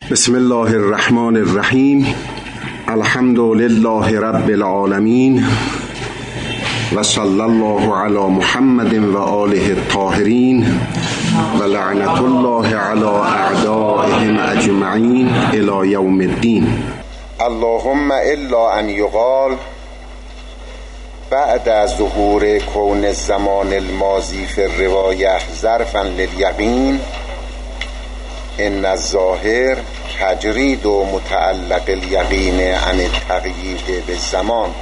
بسم الله الرحمن الرحیم. الحمد لله رب العالمین و صلی الله علی محمد و آله الطاهرین و لعنت الله علی اعدائهم اجمعین الی یوم الدین. اللهم الا ان یقال بعد از ظهور کون الزمان الماضی فی الروایه ظرفا للیقین ان الظاهر تجرید و متعلق الیقین عن التقیید بالزمان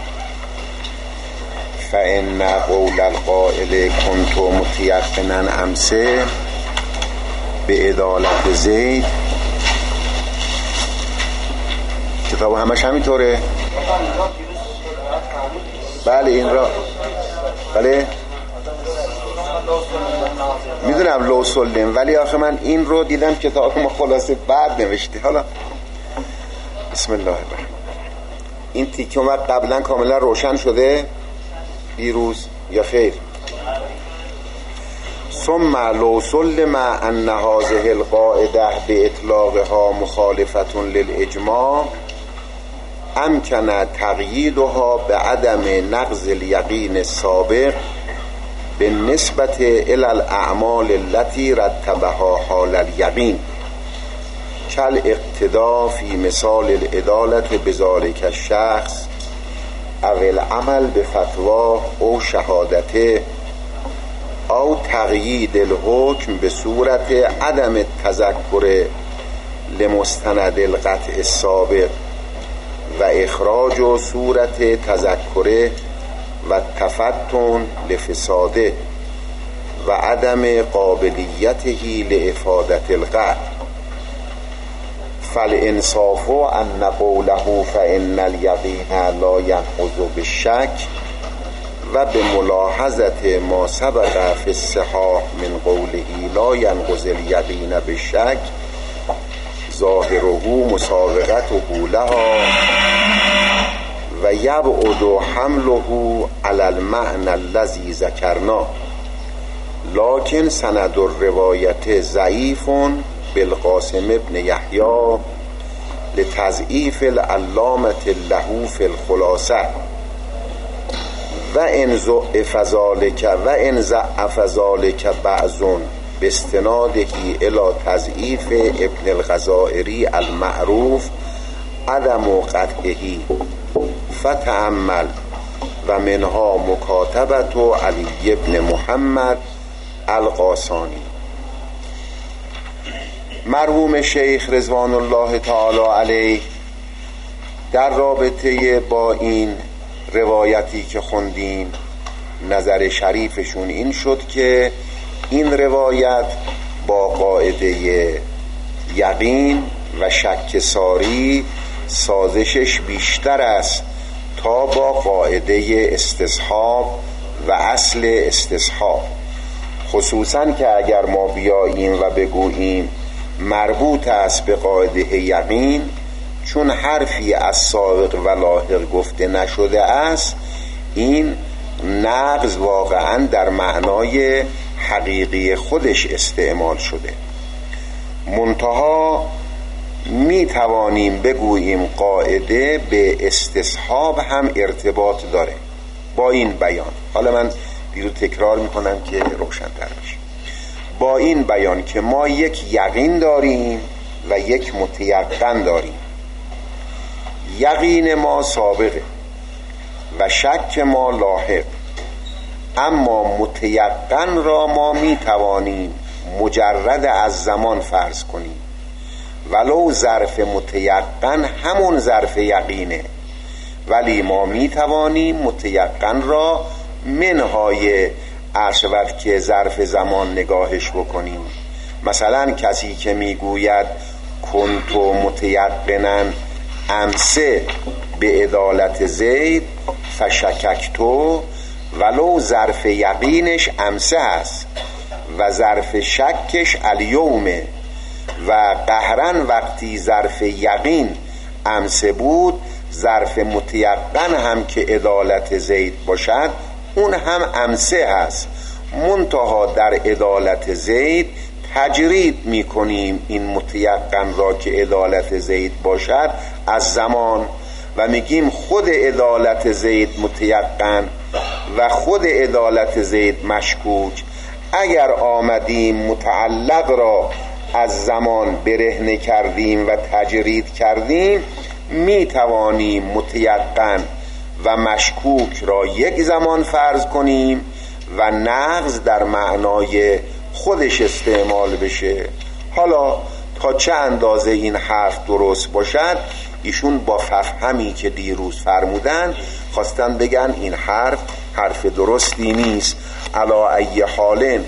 فان قول القائل کنت متیقنا امسه به عدالت زید. کتاب همش همینطوره؟ بله این را بله میدونم لو سلم، ولی آخه من این رو دیدم کتاب ما خلاصه بعد نوشته. حالا بسم الله الرحمن. این تیکه اومد قبلا کاملا روشن شده دیروز یا خیر؟ ثم لو سلم ان هذه القاعده باطلاقها مخالفه للاجماع امکن تقییدها بعدم نقض الیقین السابق بالنسبة الى الاعمال التي رتبها حال الیقین كالاقتداء في مثال العدالة بذلك الشخص او العمل بفتواه او شهادته او تقیید الحکم بصورت عدم التذکر لمستند القطع السابق و اخراج صورت تذکره و تفتن لفساده و عدم قابلیته لافادة القطع فالانصاف ان قوله فان الیقین لا ینقض بالشک و بملاحظه ما سبق فی الصحاح من قوله لا ینقض الیقین بالشک ظاهره مسابقته لها و یبعد حمله علی المعنى الذی ذکرنا لکن سند الروایت ضعیف بالقاسم ابن یحیی لتضعیف العلامة له فی الخلاصه و ان ضعف ذلك بعض باستناده الى تضعیف ابن الغزائری المعروف عدم قطعه فتأمل و منها مکاتبة علی ابن محمد القاسانی. مرحوم شیخ رضوان الله تعالی علیه در رابطه با این روایتی که خوندیم نظر شریفشون این شد که این روایت با قاعده یقین و شک ساری سازشش بیشتر است تا با قاعده استصحاب و اصل استصحاب، خصوصا که اگر ما بیاییم و بگوییم مربوط است به قاعده یقین چون حرفی از سابق و لاحق گفته نشده است، این نقض واقعا در معنای حقیقی خودش استعمال شده. منتها می توانیم بگوییم قاعده به استصحاب هم ارتباط داره با این بیان. حالا من دیرو تکرار میکنم که روشن‌تر بشه. با این بیان که ما یک یقین داریم و یک متیقن داریم. یقین ما سابقه و شک ما لاحق، اما متیقن را ما می توانیم مجرد از زمان فرض کنیم ولو ظرف متیقن همون ظرف یقینه، ولی ما می توانیم متیقن را منهای عرشبت که ظرف زمان نگاهش بکنیم. مثلا کسی که می گوید کنت متیقنا امسه به عدالت زید فشککتو، ولو ظرف یقینش امسه هست و ظرف شکش الیومه و قهرن وقتی ظرف یقین امسه بود ظرف متیقن هم که عدالت زید باشد اون هم امسه هست، منتها در عدالت زید تجرید میکنیم این متیقن را که عدالت زید باشد از زمان و میگیم خود عدالت زید متیقن و خود عدالت زید مشکوک. اگر آمدیم متعلق را از زمان برهنه کردیم و تجرید کردیم، میتوانیم متیقن و مشکوک را یک زمان فرض کنیم و نقض در معنای خودش استعمال بشه. حالا تا چه اندازه این حرف درست باشد، ایشون با فهمی که دیروز فرمودن خواستن بگن این حرف درستی نیست. علا ای حال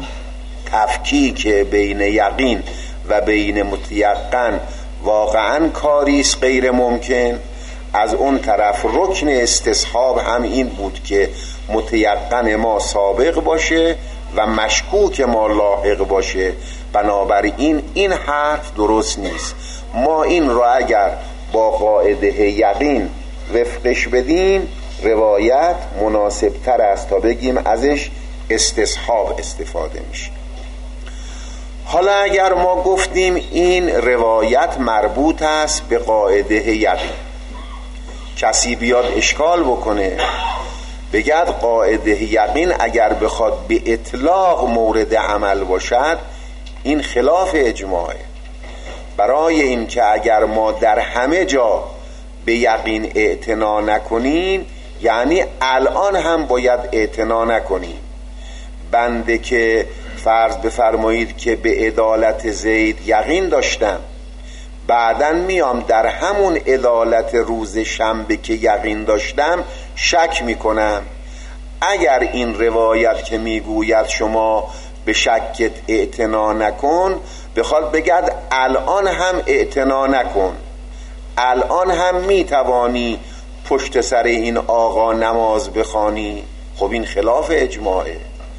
تفکیک بین یقین و بین متیقن واقعا کاریست غیر ممکن. از اون طرف رکن استصحاب هم این بود که متیقن ما سابق باشه و مشکوک ما لاحق باشه. بنابراین این حرف درست نیست. ما این را اگر با قاعده یقین وفقش بدیم، روایت مناسب تر است تا بگیم ازش استصحاب استفاده میشه. حالا اگر ما گفتیم این روایت مربوط است به قاعده یقین، کسی بیاد اشکال بکنه بگد قاعده یقین اگر بخواد به اطلاق مورد عمل باشد این خلاف اجماعه. برای این که اگر ما در همه جا به یقین اعتنا نکنیم، یعنی الان هم باید اعتنا نکنیم. بنده که فرض بفرمایید که به عدالت زید یقین داشتم، بعدن میام در همون عدالت روز شنبه که یقین داشتم شک میکنم. اگر این روایت که میگوید شما به شکت اعتنا نکن بخواد بگد الان هم اعتنا نکن، الان هم میتوانی پشت سر این آقا نماز بخوانی، خب این خلاف اجماعه.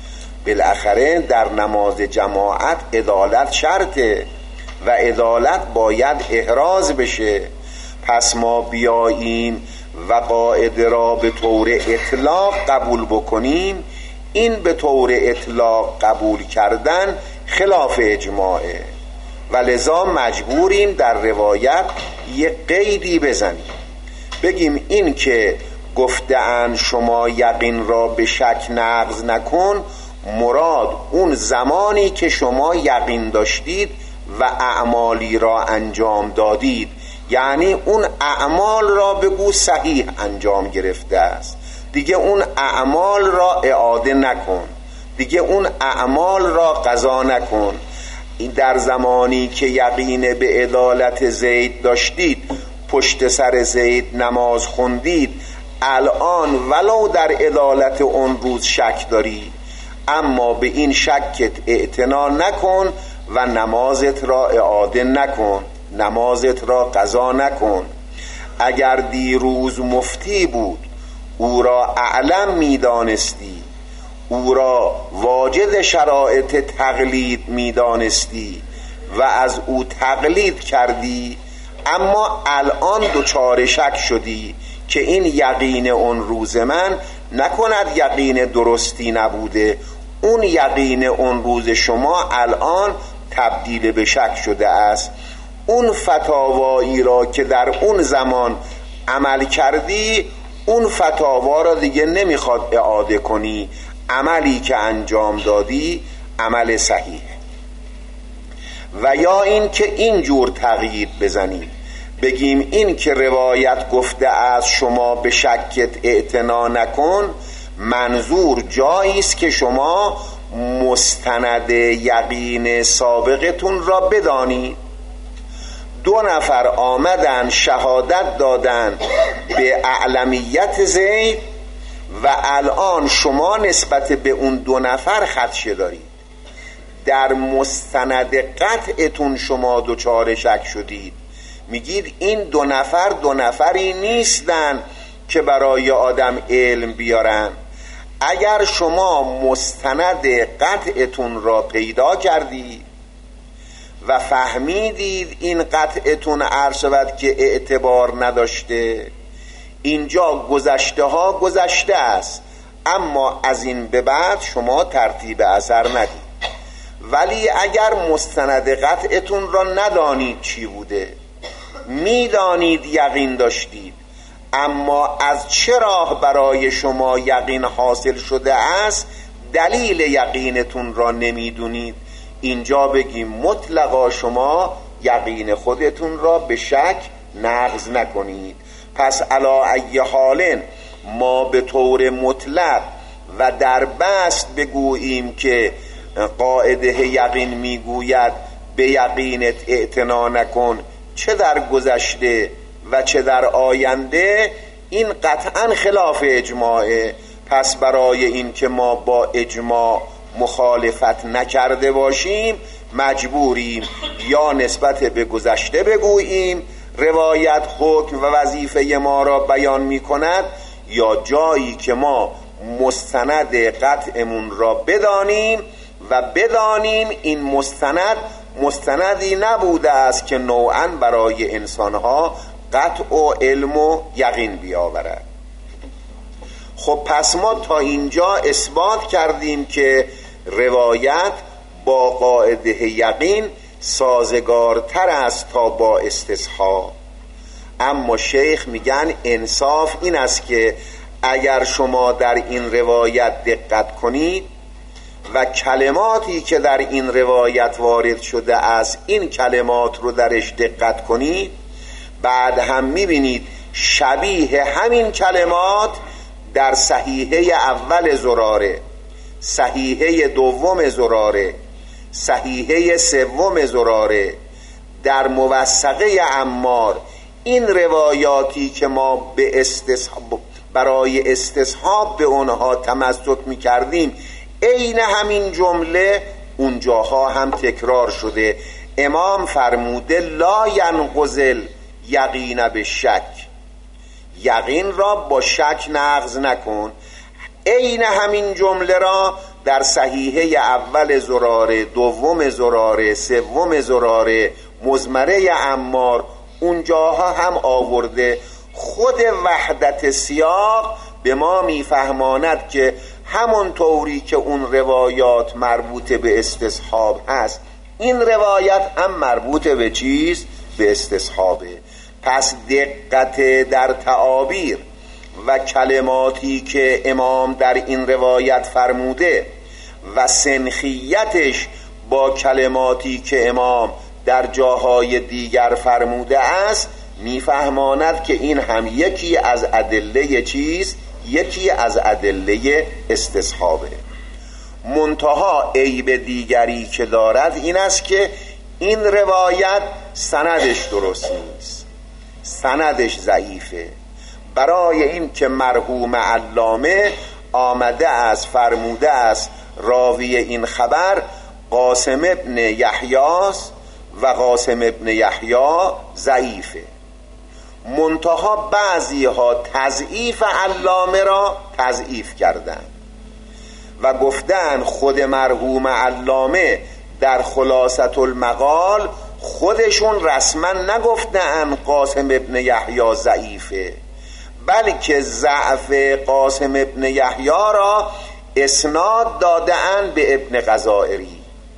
بالاخره در نماز جماعت عدالت شرطه و عدالت باید احراز بشه. پس ما بیاییم و قاعده را به طور اطلاق قبول بکنیم، این به طور اطلاق قبول کردن خلاف اجماعه و لذا مجبوریم در روایت یک قیدی بزنیم، بگیم این که گفته‌اند شما یقین را به شک نقض نکن، مراد اون زمانی که شما یقین داشتید و اعمالی را انجام دادید، یعنی اون اعمال را بگو صحیح انجام گرفته است، دیگه اون اعمال را اعاده نکن، دیگه اون اعمال را قضا نکن. در زمانی که یقین به عدالت زید داشتید، پشت سر زید نماز خوندید، الان ولو در عدالت اون روز شک داری، اما به این شکت اعتنا نکن و نمازت را اعاده نکن، نمازت را قضا نکن. اگر دیروز مفتی بود او را اعلم میدانستی، او را واجد شرایط تقلید میدانستی و از او تقلید کردی، اما الان دچار شک شدی که این یقین اون روز من نکند یقین درستی نبوده، اون یقین اون روز شما الان تبدیل به شک شده است. اون فتاوایی را که در اون زمان عمل کردی، اون فتاوا را دیگه نمیخواد اعاده کنی، عملی که انجام دادی عمل صحیح. و یا این که اینجور تغییر بزنیم، بگیم این که روایت گفته از شما به شکت اعتنا نکن، منظور جایی است که شما مستند یقین سابقتون را بدانید. 2 نفر آمدن شهادت دادن به اعلمیت زید و الان شما نسبت به اون 2 نفر خدشه دارید، در مستند قطعتون شما دچار شک شدید، میگید این 2 نفر 2 نفری نیستن که برای آدم علم بیارن. اگر شما مستند قطعتون را پیدا کردید و فهمیدید این قطعتون عرض شود که اعتبار نداشته، اینجا گذشته ها گذشته است، اما از این به بعد شما ترتیب اثر ندید. ولی اگر مستند قطعتون را ندانید چی بوده، میدانید یقین داشتید، اما از چه راه برای شما یقین حاصل شده است دلیل یقینتون را نمیدونید، اینجا بگیم مطلقا شما یقین خودتون را به شک نقض نکنید. پس علا ای حال ما به طور مطلق و در بست بگوییم که قاعده یقین میگوید به یقینت اعتنا نکن، چه در گذشته و چه در آینده، این قطعا خلاف اجماعه. پس برای این که ما با اجماع مخالفت نکرده باشیم مجبوریم یا نسبت به گذشته بگوییم روایت حکم و وظیفه ما را بیان می کند، یا جایی که ما مستند قطعمون را بدانیم و بدانیم این مستندی نبوده است که نوعا برای انسانها قطع و علم و یقین بیاورد. خب پس ما تا اینجا اثبات کردیم که روایت با قاعده یقین سازگارتر است تا با استصحاب. اما شیخ میگن انصاف این است که اگر شما در این روایت دقت کنید و کلماتی که در این روایت وارد شده است این کلمات رو درش دقت کنید، بعد هم میبینید شبیه همین کلمات در صحیحه اول زراره، صحیحه دوم زراره، صحیحه سوم زراره، در موثقه عمار، این روایاتی که ما به برای استصحاب به اونها تمسک میکردیم عین همین جمله اونجاها هم تکرار شده. امام فرموده لا ینقض یقین به شک، یقین را با شک نقض نکن. عین همین جمله را در صحیحه اول زراره، دوم زراره، سوم زراره، مزمره عمار اونجاها هم آورده. خود وحدت سیاق به ما میفهماند که همون طوری که اون روایات مربوط به استصحاب هست این روایت هم مربوط به چیز؟ به استصحابه. پس دقت در تعابیر و کلماتی که امام در این روایت فرموده و سنخیتش با کلماتی که امام در جاهای دیگر فرموده است میفهماند که این هم یکی از ادله چیز؟ یکی از ادله استصحابه. منتها عیب دیگری که دارد این است که این روایت سندش درست نیست، سندش ضعیفه. برای این که مرحوم علامه آمده است فرموده است راوی این خبر قاسم ابن یحیاست و قاسم ابن یحیی ضعیفه. منتها بعضی ها تضعیف علامه را تضعیف کردند و گفتن خود مرحوم علامه در خلاصة المقال خودشون رسما نگفتن قاسم ابن یحیی ضعیفه، بلکه ضعف قاسم ابن یحیی را اسناد دادن به ابن غزائری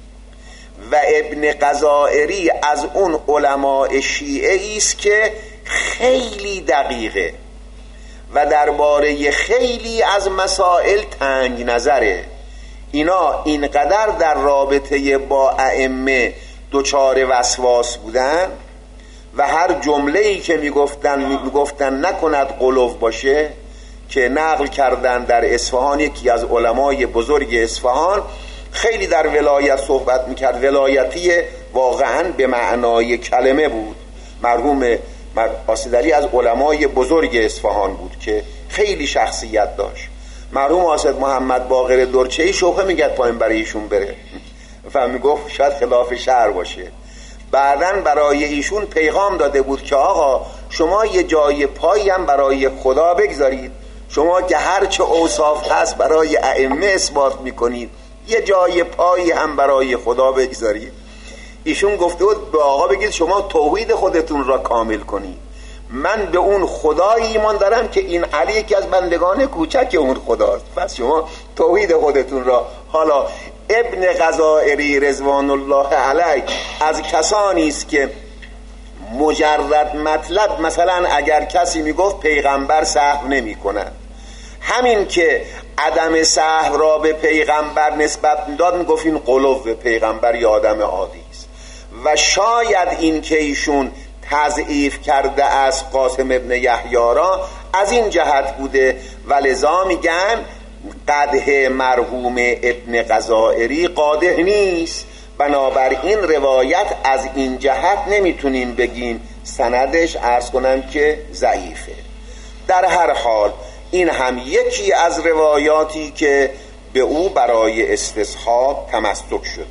و ابن غزائری از اون علماء شیعه است که خیلی دقیقه و درباره خیلی از مسائل تنگ نظره. اینا اینقدر در رابطه با ائمه دچار وسواس بودن و هر جمله‌ای که میگفتن نکند غلو باشه، که نقل کردن در اصفهان یکی از علمای بزرگ اصفهان خیلی در ولایت صحبت میکرد، ولایتی واقعا به معنای کلمه بود. مرحوم آسدلی از علمای بزرگ اصفهان بود که خیلی شخصیت داشت. مرحوم آسد محمد باقر درچهی شوخه میگرد پایین برای ایشون بره و میگفت شاید خلاف شرع باشه. بعدن برای ایشون پیغام داده بود که آقا شما یه جای پایی هم برای خدا بگذارید، شما که هرچه اوصاف هست برای ائمه اثبات میکنید یه جای پایی هم برای خدا بگذارید. ایشون گفته بود به آقا بگید شما توحید خودتون را کامل کنید، من به اون خدای ایمان دارم که این علی یکی از بندگان کوچک اون خداست، پس شما توحید خودتون را. حالا ابن غزائری رضوان الله علیه از کسانی است که مجرد مطلب، مثلا اگر کسی میگفت پیغمبر سهو نمی کند، همین که عدم سهو را به پیغمبر نسبت میداد میگفت این غلو پیغمبر یا آدم عادی است. و شاید این که ایشون تضعیف کرده از قاسم ابن یحیی را از این جهت بوده و لذا میگن قدح مرحوم ابن غزائری قادح نیست، بنابراین روایت از این جهت نمیتونیم بگیم سندش عرض کنم که ضعیفه. در هر حال این هم یکی از روایاتی که به او برای استصحاب تمسک شده.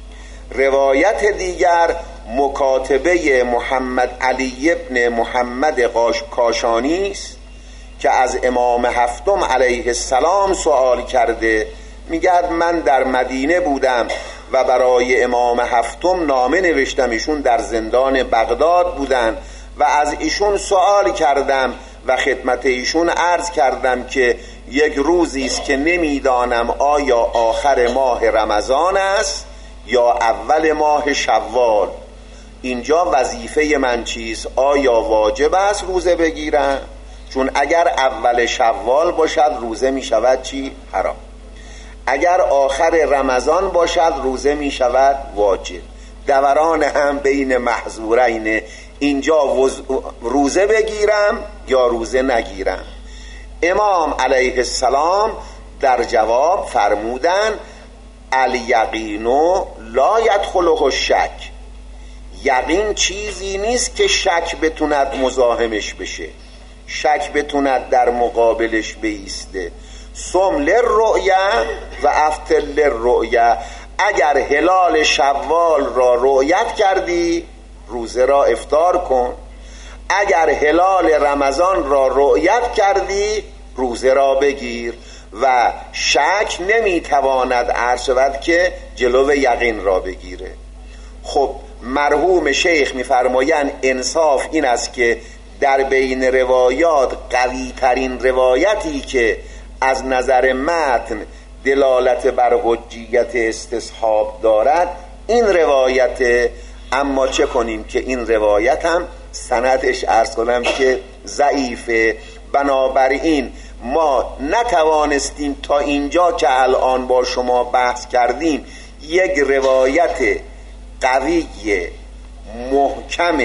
روایت دیگر مکاتبه محمد علی ابن محمد کاشانی است که از امام هفتم علیه السلام سوال کرده. میگه من در مدینه بودم و برای امام هفتم نامه نوشتم، ایشون در زندان بغداد بودن و از ایشون سوال کردم و خدمت ایشون عرض کردم که یک روزی است که نمیدانم آیا آخر ماه رمضان است یا اول ماه شوال، اینجا وظیفه من چیست؟ آیا واجب است روزه بگیرم؟ چون اگر اول شوال باشد روزه می شود چی؟ حرام. اگر آخر رمضان باشد روزه می شود واجب. دوران هم بین محظورین، اینجا روزه بگیرم یا روزه نگیرم. امام علیه السلام در جواب فرمودن الیقین لا یدخله الشک، یقین چیزی نیست که شک بتوند مزاحمش بشه، شک بتوند در مقابلش بیسته. صم للرؤیا و افطر للرؤیا، اگر هلال شوال را رؤیت کردی روزه را افطار کن، اگر هلال رمضان را رؤیت کردی روزه را بگیر و شک نمیتواند عرض شود که جلو یقین را بگیره. خب مرحوم شیخ میفرمایند انصاف این است که در بین روایات قوی ترین روایتی که از نظر متن دلالت بر حجیت استصحاب دارد این روایت، اما چه کنیم که این روایت هم سندش عرض کنم که ضعیفه. بنابراین ما نتوانستیم تا اینجا که الان با شما بحث کردیم یک روایت قوی محکم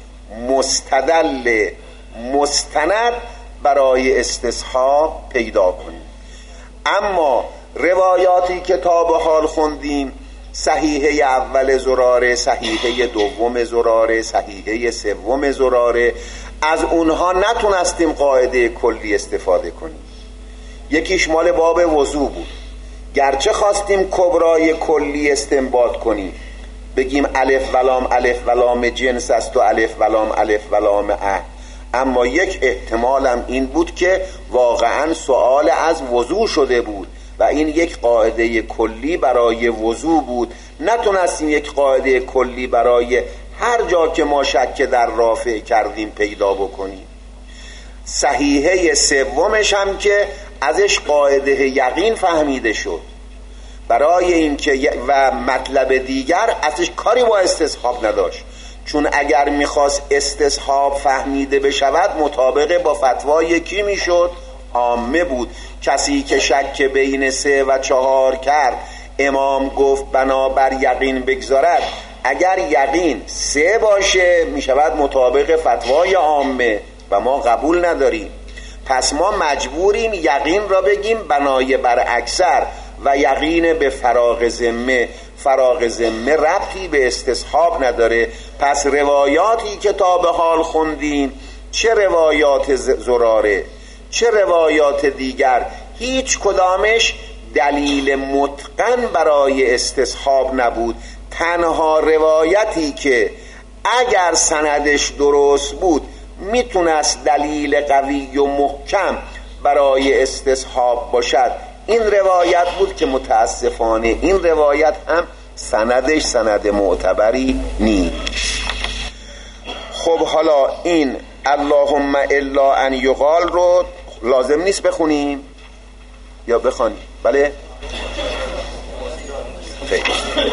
مستدل مستند برای استصحاب پیدا کنیم. اما روایاتی که تا به حال خوندیم، صحیحه اول زراره، صحیحه دوم زراره، صحیحه سوم زراره، از اونها نتونستیم قاعده کلی استفاده کنیم. یکیش مال باب وضو بود، گرچه خواستیم کبرای کلی استنباط کنیم، بگیم الف ولام جنس است و الف ولام اما یک احتمالم این بود که واقعا سوال از وضو شده بود و این یک قاعده کلی برای وضو بود. نتونستیم یک قاعده کلی برای هر جا که ما شک در رافع کردیم پیدا بکنیم. صحیحه سومش هم که ازش قاعده یقین فهمیده شد برای این که و مطلب دیگر ازش کاری با استصحاب نداشت، چون اگر میخواست استصحاب فهمیده بشود مطابق با فتوای کی میشد؟ عامه بود. کسی که شک بین 3 و 4 کرد، امام گفت بنابر یقین بگذارد، اگر یقین 3 باشه میشود مطابق فتوای عامه و ما قبول نداریم. پس ما مجبوریم یقین را بگیم بنای بر اکثر و یقین به فراغ ذمه. فراغ ذمه ربطی به استصحاب نداره. پس روایاتی که تا به حال خوندیم، چه روایات زراره چه روایات دیگر، هیچ کدامش دلیل متقن برای استصحاب نبود. تنها روایتی که اگر سندش درست بود میتونست دلیل قوی و محکم برای استصحاب باشد این روایت بود که متاسفانه این روایت هم سندش سند معتبری نیست. خب حالا این اللهم الا ان یقال رو لازم نیست بخونیم یا بخونیم؟ بله خیلی.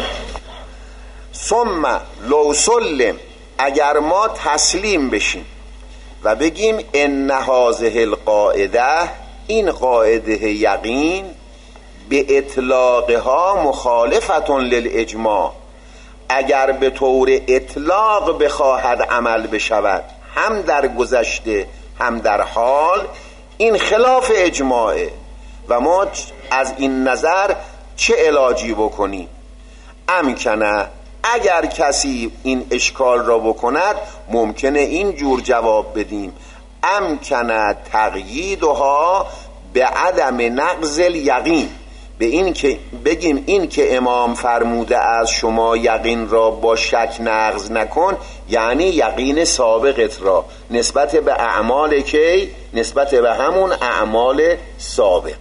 ثم لو سلم، اگر ما تسلیم بشیم و بگیم ان هذه القاعده، این قاعده یقین به اطلاقها مخالفة للاجماع، اگر به طور اطلاق بخواهد عمل بشود هم در گذشته هم در حال، این خلاف اجماعه و ما از این نظر چه علاجی بکنیم؟ امکنه، اگر کسی این اشکال را بکند ممکنه این جور جواب بدیم امکنه تقییدها به عدم نقض الیقین، به این که بگیم این که امام فرموده از شما یقین را با شک نقض نکن، یعنی یقین سابقت را نسبت به اعمال کی؟ نسبت به همون اعمال سابق.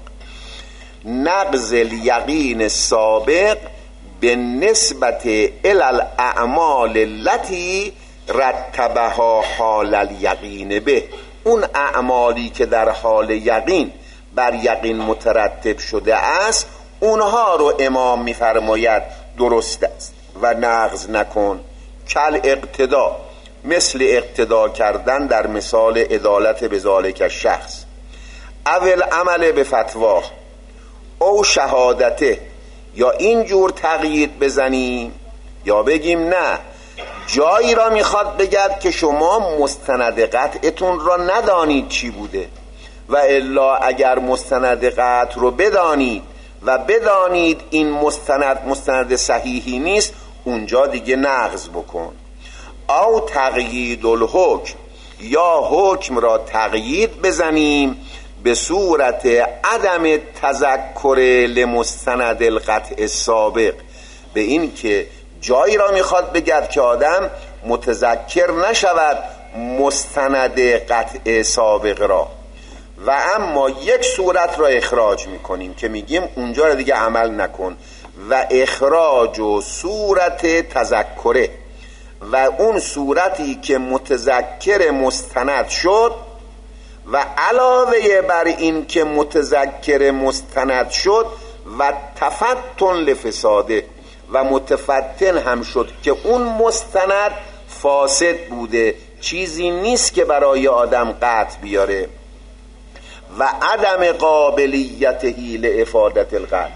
نقض الیقین سابق به نسبت الاعمال التي رتبها حال الیقین به، اون اعمالی که در حال یقین بر یقین مترتب شده است اونها رو امام می‌فرماید درست است و نقض نکن. کل اقتدا، مثل اقتدا کردن در مثال عدالت به ذالک شخص، اول عمل به فتوا او شهادته، یا اینجور تقیید بزنیم یا بگیم نه جایی را میخواد بگد که شما مستند قطعتون را ندانید چی بوده، و الا اگر مستند قطع رو بدانید و بدانید این مستند صحیحی نیست، اونجا دیگه نقض بکن. او تقیید الحکم، یا حکم را تقیید بزنیم به صورت عدم تذکر لمستند القطع سابق، به این که جایی را میخواد بگد که آدم متذکر نشود مستند قطع سابق را، و اما یک صورت را اخراج میکنیم که میگیم اونجا را دیگه عمل نکن، و اخراج و صورت تذکره، و اون صورتی که متذکر مستند شد و علاوه بر این که متذکر مستند شد و تفتن لفساده، و متفتن هم شد که اون مستند فاسد بوده، چیزی نیست که برای آدم قطع بیاره، و عدم قابلیته لافادت القلب.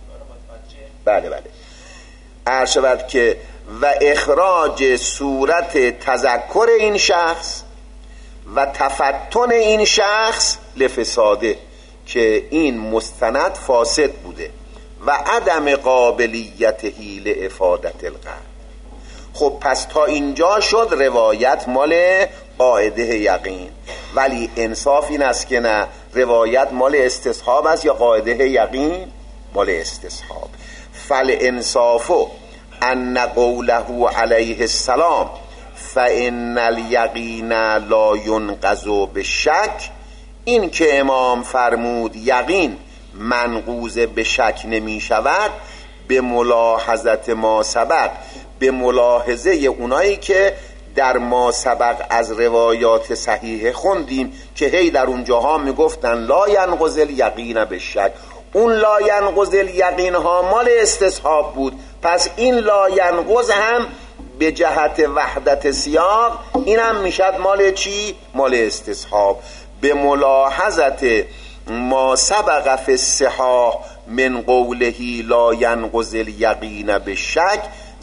بله عرض شود که و اخراج صورت تذکر این شخص و تفتن این شخص لفساده، که این مستند فاسد بوده، و عدم قابلیته لافادت القلب. خب پس تا اینجا شد روایت مال قاعده یقین، ولی انصاف این است که نه، روایت مال استصحاب است یا قاعده یقین مال استصحاب. فالانصاف ان قوله علیه السلام فان الیقین لا ینقض بالشک، این که امام فرمود یقین منقوض به شک نمی شود، به ملاحظت ما سبق، به ملاحظه اونایی که در ما سبق از روایات صحیح خوندیم که هی در اونجاها میگفتن لا ینقض الیقین بالشک، اون لا ینقض الیقین ها مال استصحاب بود، پس این لا ینقض هم به جهت وحدت سیاق این هم میشد مال چی؟ مال استصحاب. به ملاحظت ما سبق فی الصحاح من قوله لا ینقض الیقین بالشک،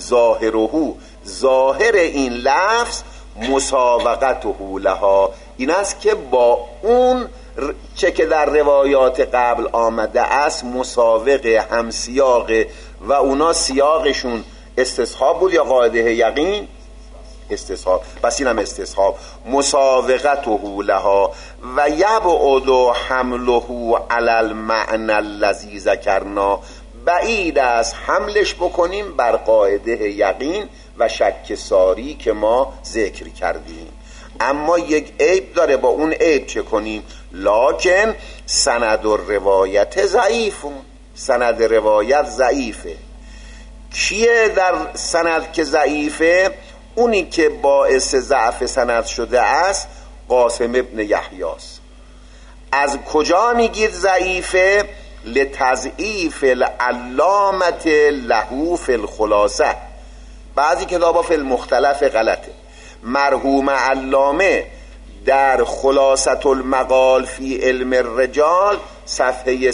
ظاهر این لفظ مساوقته لها، این است که با اون چه که در روایات قبل آمده است مساوقه، هم سیاقه، و اونا سیاقشون استصحاب بود یا قاعده یقین؟ استصحاب، پس این هم استصحاب. مساوقته لها و یبعد حمله علی المعنى الذی ذکرنا، بعید است حملش بکنیم بر قاعده یقین و شک ساری که ما ذکر کردیم. اما یک عیب داره، با اون عیب چه کنیم؟ لکن سند الروایت ضعیفون، سند روایت ضعیفه. کیه در سند که ضعیفه؟ اونی که باعث ضعف سند شده است قاسم ابن یحیی است. از کجا میگید ضعیفه؟ لتضعیف العلامت له فی الخلاصه. بعضی کتابا فی المختلف غلطه. مرحوم علامه در خلاصة المقال فی علم الرجال صفحه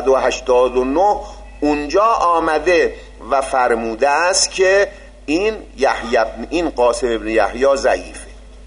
389 اونجا آمده و فرموده است که این قاسم ابن یحیی ضعیفه.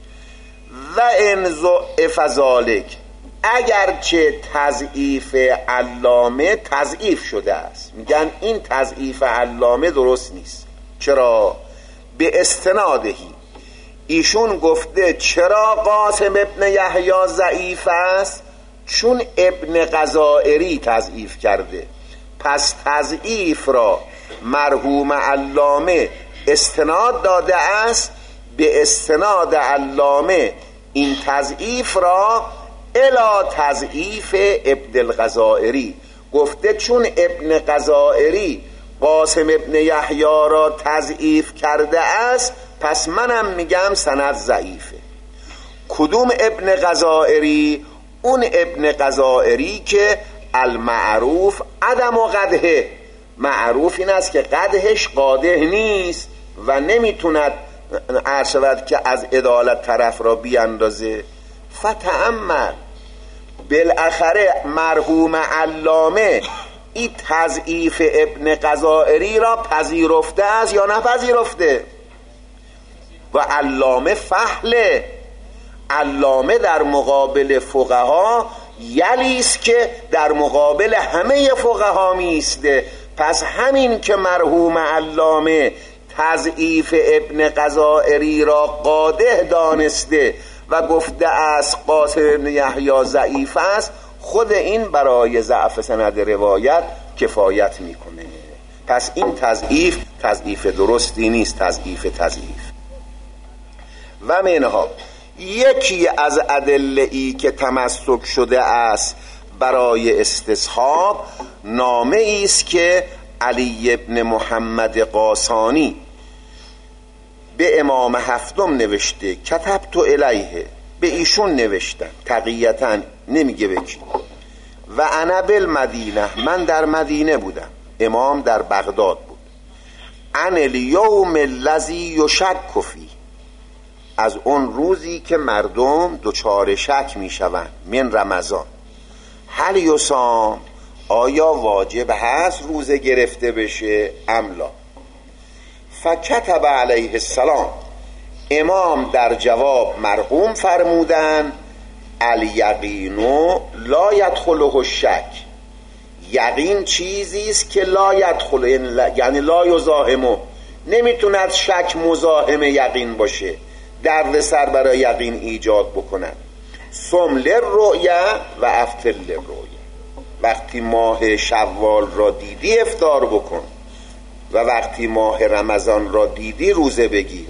و ان ضعف ذلک، اگرچه تضعیف علامه تضعیف شده است، میگن این تضعیف علامه درست نیست. چرا؟ به استنادهی، ایشون گفته چرا قاسم ابن یحیی ضعیف است؟ چون ابن غزائری تضعیف کرده. پس تضعیف را مرحوم علامه استناد داده است، به استناد علامه این تضعیف را الی تضعیف ابن الغزائری گفته. چون ابن غزائری قاسم ابن یحیی را تضعیف کرده است، پس منم میگم سند ضعیفه. کدوم ابن غزائری؟ اون ابن غزائری که المعروف عدم قدحه، معروف این است که قدحش قادح نیست و نمیتوند عرض شود که از عدالت طرف را بیاندازه. فتأمل، بالاخره مرحوم علامه این تضعیف ابن غزائری را پذیرفته است یا نپذیرفته؟ و علامه فحله، علامه در مقابل فقها یلیست که در مقابل همه فقها میسته. پس همین که مرحوم علامه تضعیف ابن غزائری را قادح دانسته و گفته است قاسم ابن یحیی ضعیف است، خود این برای ضعف سند روایت کفایت میکنه. پس این تضعیف درستی نیست، تضعیف. و منها، یکی از ادله‌ای که تمسک شده است برای استصحاب، نامه است که علی ابن محمد قاسانی به امام هفتم نوشته. کتبت الیه، به ایشون نوشتم، تقیتا نمیگه بکی. و انا بالمدینه، من در مدینه بودم، امام در بغداد بود. عن الیوم الذی یشک فیه، از اون روزی که مردم دچار شک میشوند، من رمضان. هل یصام، آیا واجب هست روزه گرفته بشه املا؟ فکتب علیه السلام، امام در جواب مرحوم فرمودن الیقین لا یدخله الشک، یقین چیزی است که لا یدخله، یعنی لا یزاحمه، نمیتوند شک مزاحم یقین باشه، درد سر برای یقین ایجاد بکنند. صم للرؤیا و افطر للرؤیا، وقتی ماه شوال را دیدی افطار بکن و وقتی ماه رمضان را دیدی روزه بگیر.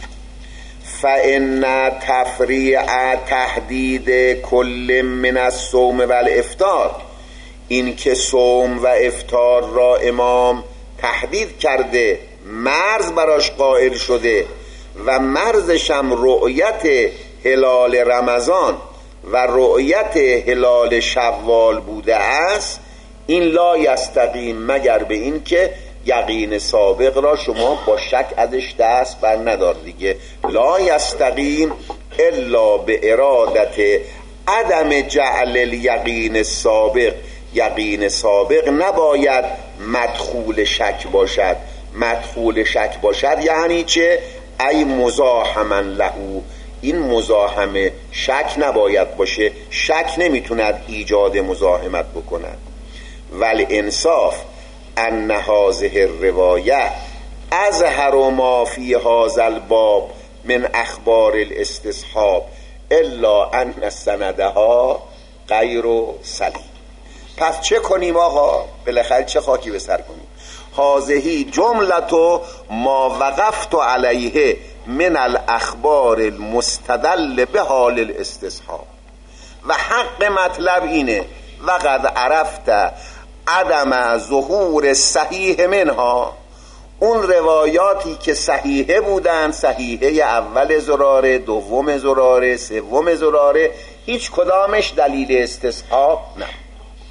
فإن تفریع تحدید کل من الصوم و الافطار، این که صوم و افطار را امام تحدید کرده، مرز براش قائل شده و مرزش هم رؤیت هلال رمضان و رؤیت هلال شوال بوده است، این لا یستقیم، مگر به این که یقین سابق را شما با شک ازش دست بر ندار دیگه. لا یستقیم الا به ارادت عدم جعل الیقین سابق، یقین سابق نباید مدخول شک باشد. مدخول شک باشد یعنی چه؟ ای مزاحما له، این مزاحم شک نباید باشه، شک نمیتوند ایجاد مزاحمت بکند. ولی انصاف ان هذه الروایه اظهر ما فی هذا الباب من اخبار الاستصحاب الا ان سندها غیر سلیم. پس چه کنیم آقا؟ بالاخره چه خاکی به سر کنیم؟ هذه جملة ما وقفت علیه من الاخبار المستدل به حال الاستصحاب. و حق مطلب اینه وقد عرفت عدم ظهور صحیح منها، اون روایاتی که صحیحه بودن، صحیحه اول زراره، دوم زراره، سوم زراره، هیچ کدامش دلیل استصحاب نه.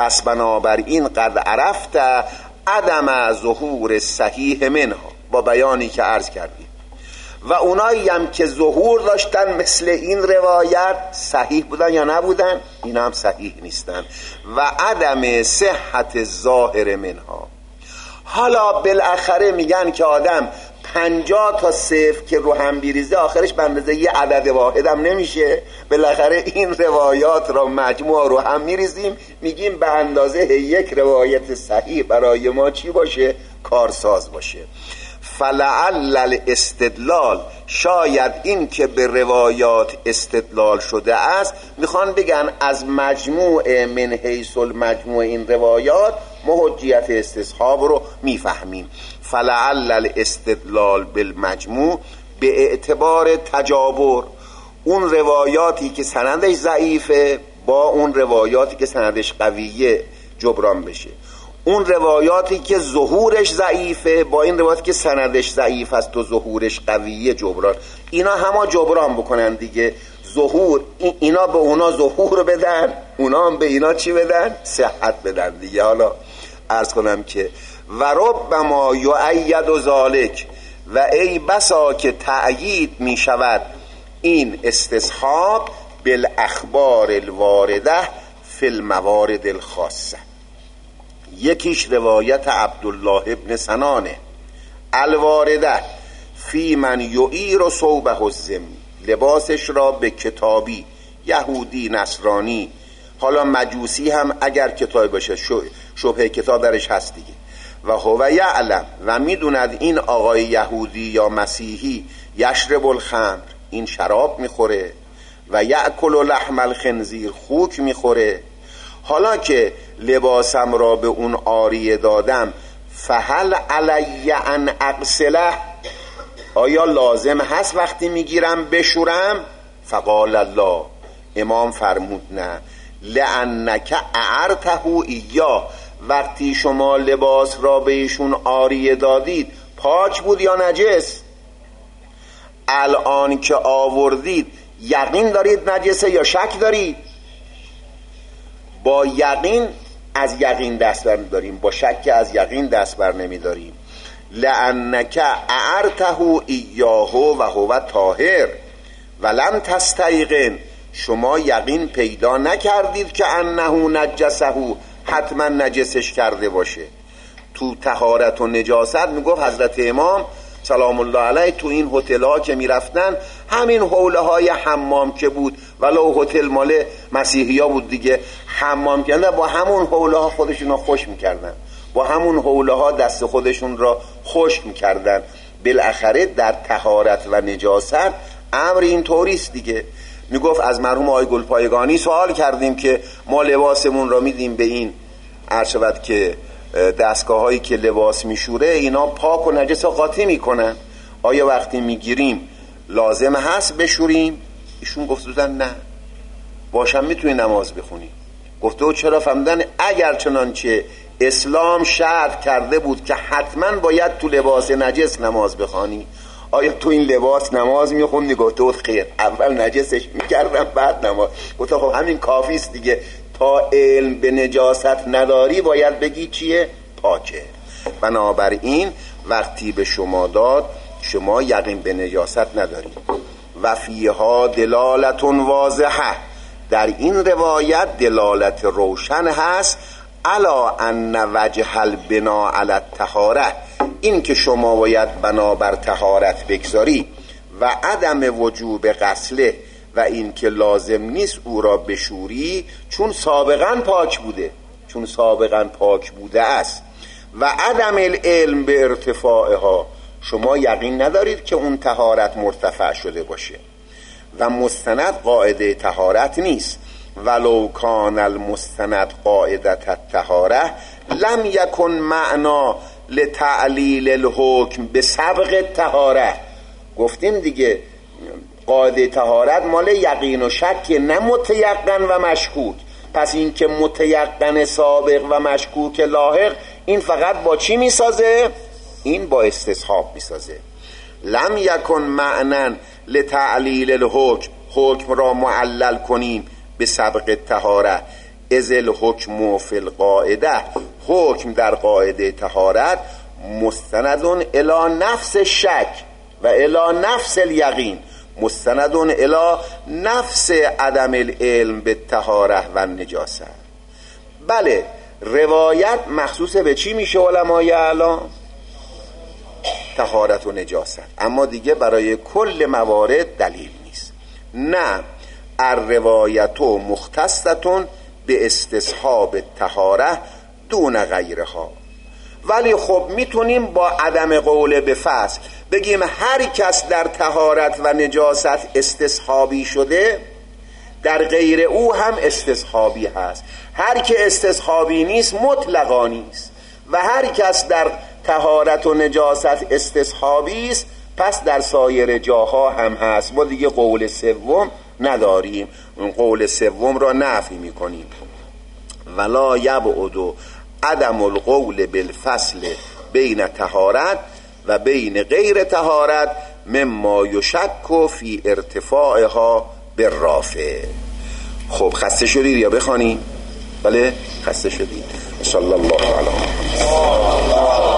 پس بنابراین قد عرفت عدم ظهور صحیح منها، با بیانی که عرض کردیم. و اونایی هم که ظهور داشتن مثل این روایت صحیح بودن یا نبودن؟ اینا هم صحیح نیستن. و عدم صحت ظاهر منها. حالا بالاخره میگن که آدم 50 تا صفر که رو هم بیریزه آخرش به اندازه یه عدد واحد هم نمیشه. بالاخره این روایات را مجموعه رو هم میریزیم، میگیم به اندازه یک روایت صحیح برای ما چی باشه؟ کارساز باشه. فلعل الاستدلال، شاید این که به روایات استدلال شده است میخوان بگن از مجموع من حیث المجموع این روایات ما حجیت استصحاب رو میفهمیم. فلعل الاستدلال بالمجموع به اعتبار تجابر، اون روایاتی که سندش ضعیفه با اون روایاتی که سندش قویه جبران بشه، اون روایاتی که ظهورش ضعیفه با این روایاتی که سندش ضعیف است و ظهورش قویه جبران، اینا همه جبران بکنن دیگه. ظهور اینا به اونا ظهور بدن، اونا هم به اینا چی بدن؟ صحت بدن دیگه. حالا عرض کنم که و ربما یؤید ذالک، و ای بسا که تأیید می شود این استصحاب بالاخبار الوارده فی الموارد الخاصه. یکیش روایت عبدالله ابن سنانه الوارده فی من یعیر صوبه الذمی، لباسش را به کتابی، یهودی، نصرانی، حالا مجوسی هم اگر کتابی باشه شبه کتاب درش هست دیگه. و هو یعلم، و میدوند این آقای یهودی یا مسیحی یشرب الخمر، این شراب میخوره، و یأکل لحم الخنزیر، خوک میخوره. حالا که لباسم را به اون عاریه دادم، فهل علی ان اغسله، آیا لازم هست وقتی میگیرم بشورم؟ فقال الله، امام فرمود نه، لأنک اعرته ایاه، وقتی شما لباس را به ایشون عاریه دادید پاک بود یا نجس؟ الان که آوردید یقین دارید نجسه یا شک دارید؟ با یقین از یقین دست بر داریم، با شک از یقین دست بر نمی داریم. لأنک اعرته ایاه و هو طاهر ولم تستیقن، شما یقین پیدا نکردید که انه نجسه، حتما نجسش کرده باشه. تو طهارت و نجاست میگفت حضرت امام سلام الله علیه تو این هتل ها که میرفتن، همین حوله های حمام که بود، ولو هتل مال مسیحی ها بود دیگه، حمام کردن با همون حوله ها خودشون رو خوش میکردن، با همون حوله ها دست خودشون را خوش میکردن. بالاخره در طهارت و نجاست امر این طوریست دیگه. میگفت از مرحوم آقای گلپایگانی سوال کردیم که ما لباسمون را میدیم به این عرشبت که دستگاه هایی که لباس میشوره، اینا پاک و نجس قاطی میکنن، آیا وقتی میگیریم لازم هست بشوریم؟ ایشون گفت بودن نه، باشم میتونی نماز بخونی. گفته و چرا؟ فهمدن اگر چنانچه اسلام شرط کرده بود که حتما باید تو لباس نجس نماز بخوانی، آیا تو این لباس نماز میخوندی؟ گفته بود خیر، اول نجسش میکردم بعد نماز. گفته خب همین کافیست دیگه، تا علم به نجاست نداری باید بگی چیه؟ پاکه. بنابراین وقتی به شما داد شما یقین به نجاست ندارید. و فیها دلالت واضحه، در این روایت دلالت روشن هست، الا ان وجه البنا علی الطهاره، این که شما باید بنا بر طهارت بگذاری، و عدم وجوب غسله، و این که لازم نیست او را بشوری چون سابقا پاک بوده، چون سابقا پاک بوده است. و عدم العلم به ارتفاعها، شما یقین ندارید که اون طهارت مرتفع شده باشه. و مستند قاعده طهارت نیست، ولو کان المستند قاعدت الطهاره لم یکن معنا لتعلیل الحکم به سبق الطهاره. گفتیم دیگه قاعده طهارت مال یقین و شک، نه متیقن و مشکوک. پس این که متیقن سابق و مشکوک لاحق، این فقط با چی میسازه؟ این با استصحاب میسازه. لم یکن معنا لتعلیل الحکم، حکم را معلل کنیم به سبق طهاره. ازل حکم فی القاعده، حکم در قاعده طهارت مستند الی نفس شک و الی نفس الیقین، مستند الی نفس عدم العلم به طهاره و نجاست. بله روایت مخصوص به چی میشه علمای اعلام؟ طهارت و نجاست، اما دیگه برای کل موارد دلیل نیست. نه، الروایت مختصة به استصحاب طهاره دون غیرها. ولی خب میتونیم با عدم قول به فصل بگیم هر کس در طهارت و نجاست استصحابی شده در غیر او هم استصحابی هست. هر که استصحابی نیست مطلقا نیست و هر کس در طهارت و نجاست استصحابی است پس در سایر جاها هم هست. ما دیگه قول سوم نداریم، اون قول سوم را نفی میکنیم. ولا یبعد عدم القول بالفصل بین طهارت و بین غیر طهارت مما یشک فی ارتفاعها بالرافع. خب خسته شدید یا بخوانیم؟ بله خسته شدید. صلی الله علیه و